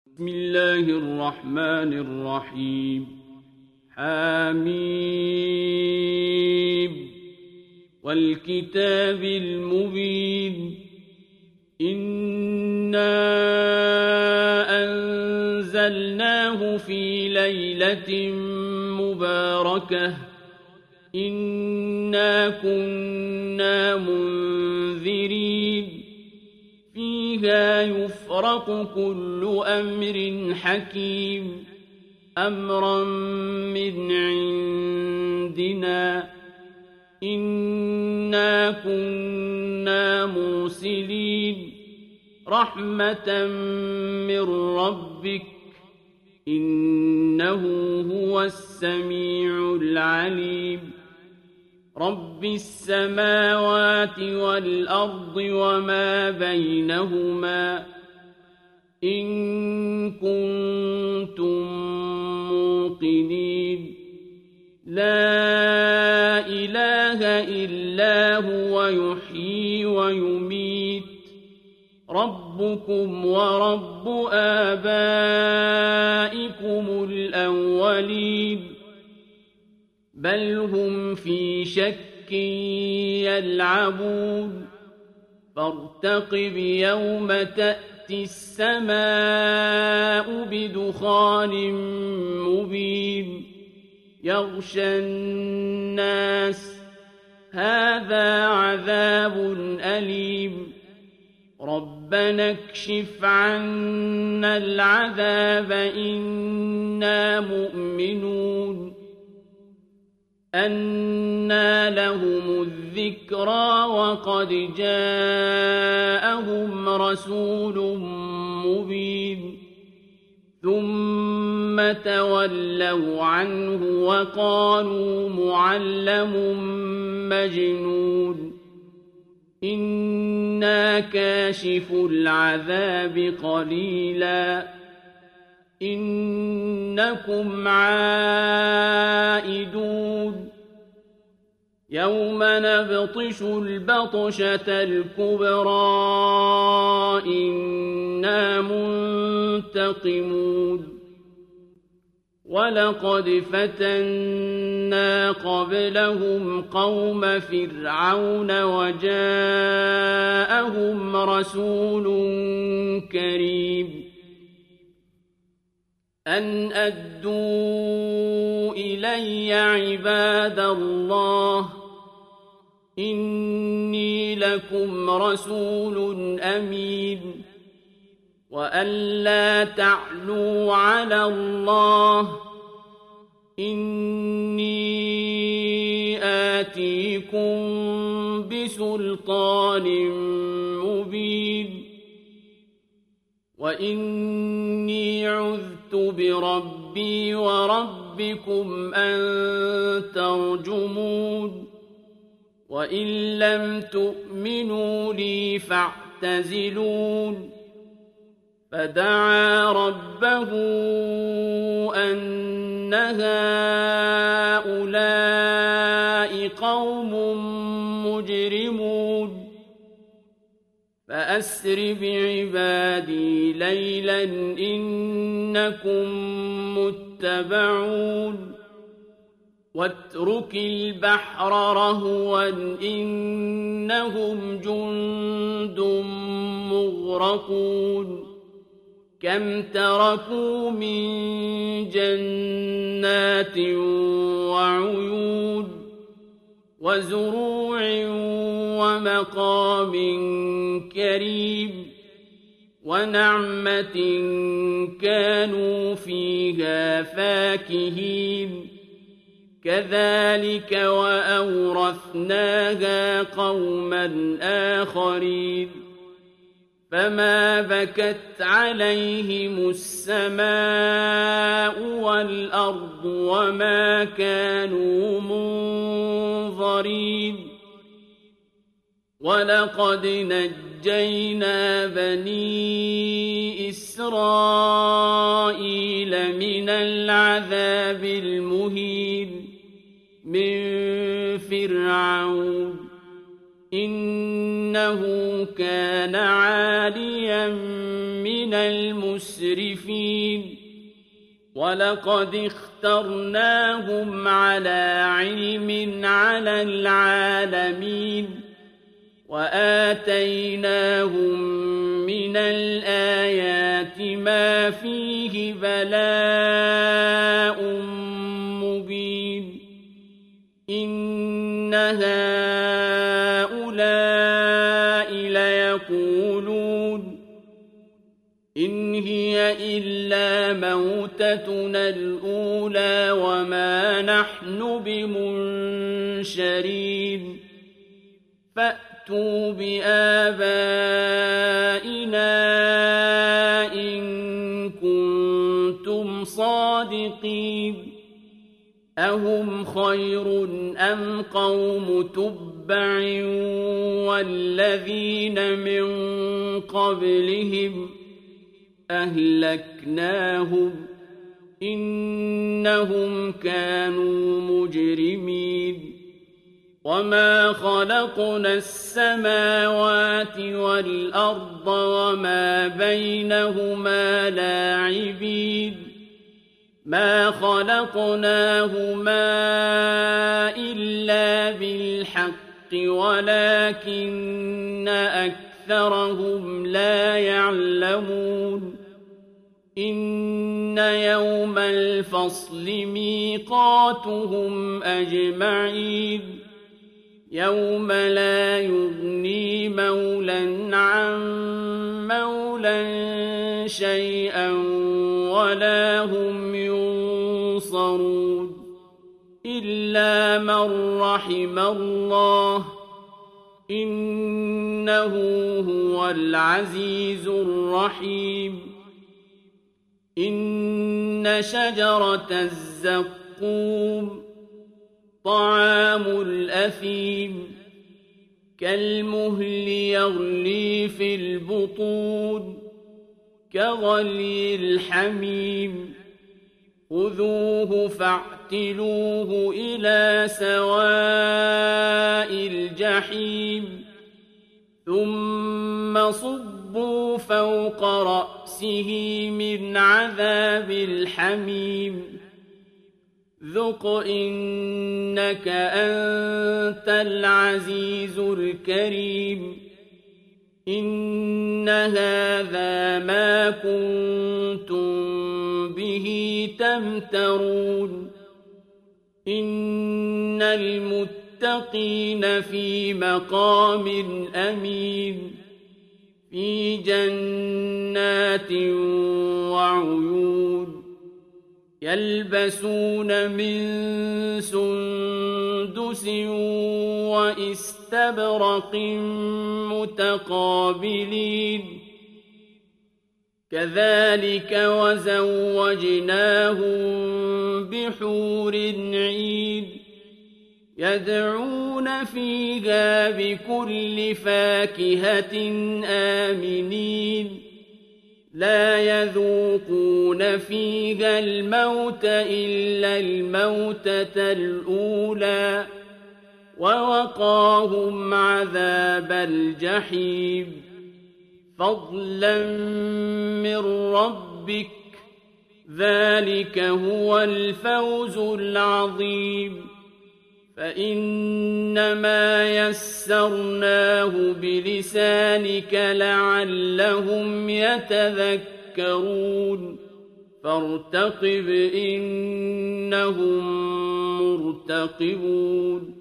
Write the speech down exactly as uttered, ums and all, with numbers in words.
بسم الله الرحمن الرحيم حميم والكتاب المبين إنا أنزلناه في ليلة مباركة إنا كنا منذرين فيها يفرق كل أمر حكيم أمرا من عندنا إنا كنا مرسلين رحمة من ربك إنه هو السميع العليم رب السماوات والأرض وما بينهما إن كنتم موقنين لا إله إلا هو يحيي ويميت ربكم ورب آبائكم الأولين بل هم في شك يلعبون فارتقب يوم تأتي السماء بدخان مبين يغشى الناس هذا عذاب أليم ربنا اكشف عنا العذاب إنا مؤمنون أنى لهم الذكرى وقد جاءهم رسول مبين ثم تولوا عنه وقالوا معلم مجنون إنا كاشف العذاب قليلا إنكم عائدون يوم نبطش البطشة الكبرى إنا منتقمون ولقد فتنا قبلهم قوم فرعون وجاءهم رسول كريم أن أدوا إلي عباد الله إني لكم رسول أمين وأن لا تعلوا على الله إني آتيكم بسلطان مبين وإني عذت بربي وربكم أن ترجمون وإن لم تؤمنوا لي فاعتزلون فدعا ربه أن هؤلاء قوم مجرمون فأسر بعبادي ليلا إنكم متبعون واترك البحر رهوا إنهم جند مغرقون كم تركوا من جنات وعيون وزروع ومقام كريم ونعمة كانوا فيها فاكهين كذلك وأورثناها قوما آخرين فما بكت عليهم السماء والأرض وما كانوا منظرين ولقد نجينا بني إسرائيل من العذاب المهين من فرعون إنه كان عاليا من المسرفين مبين ولقد اخترناهم على علم على العالمين وآتيناهم من الآيات ما فيه بلاء مبين إن هؤلاء ليقولون إن هي إلا موتتنا الأولى وما نحن بمنشرين فأتوا بآبائنا إن كنتم صادقين أهم خير أم قوم تبع والذين من قبلهم أهلكناهم إنهم كانوا مجرمين وما خلقنا السماوات والأرض وما بينهما لاعبين ما خلقناهما إلا بالحق ولكن أكثرهم لا يعلمون إن يوم الفصل ميقاتهم أجمعين يوم لا يغني مولى عن مولى شيئا ولا هم ينصرون إلا من رحم الله إنه هو العزيز الرحيم إن شجرة الزقوم طعام الأثيم كالمهل يغلي في البطون كغلي الحميم خذوه فاعتلوه إلى سواء الجحيم ثم صبوا فوق رأسه من عذاب الحميم ذق إنك أنت العزيز الكريم إن هذا ما كنتم به تمترون إن المتقين في مقام أمين في جنات وعيون يلبسون من سندس واستبرق متقابلين كذلك وزوجناهم بحور عين يدعون فيها بكل فاكهة آمنين لا يذوقون فيها الموت إلا الموتة الأولى ووقاهم عذاب الجحيم فضلا من ربك ذلك هو الفوز العظيم فإنما يسرناه بلسانك لعلهم يتذكرون فارتقب إنهم مرتقبون